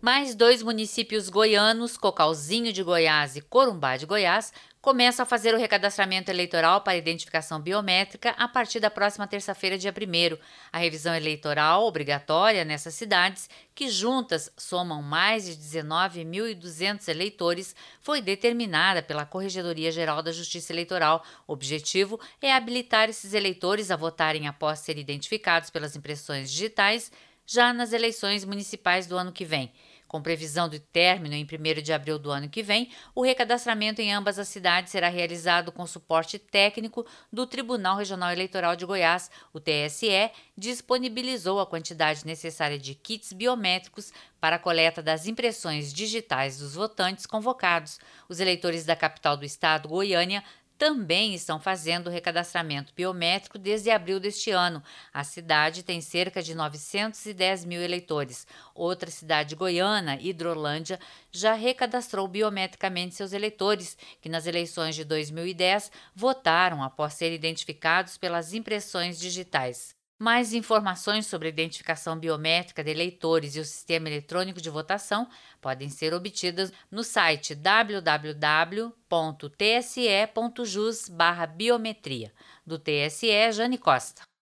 Mais dois municípios goianos, Cocalzinho de Goiás e Corumbá de Goiás, começam a fazer o recadastramento eleitoral para identificação biométrica a partir da próxima terça-feira, dia 1º. A revisão eleitoral obrigatória nessas cidades, que juntas somam mais de 19.200 eleitores, foi determinada pela Corregedoria Geral da Justiça Eleitoral. O objetivo é habilitar esses eleitores a votarem após serem identificados pelas impressões digitais já nas eleições municipais do ano que vem. Com previsão de término em 1º de abril do ano que vem, o recadastramento em ambas as cidades será realizado com suporte técnico do Tribunal Regional Eleitoral de Goiás. O TSE disponibilizou a quantidade necessária de kits biométricos para a coleta das impressões digitais dos votantes convocados. Os eleitores da capital do estado, Goiânia, também estão fazendo o recadastramento biométrico desde abril deste ano. A cidade tem cerca de 910 mil eleitores. Outra cidade goiana, Hidrolândia, já recadastrou biometricamente seus eleitores, que nas eleições de 2010 votaram após serem identificados pelas impressões digitais. Mais informações sobre a identificação biométrica de eleitores e o sistema eletrônico de votação podem ser obtidas no site www.tse.jus/biometria. Do TSE, Jane Costa.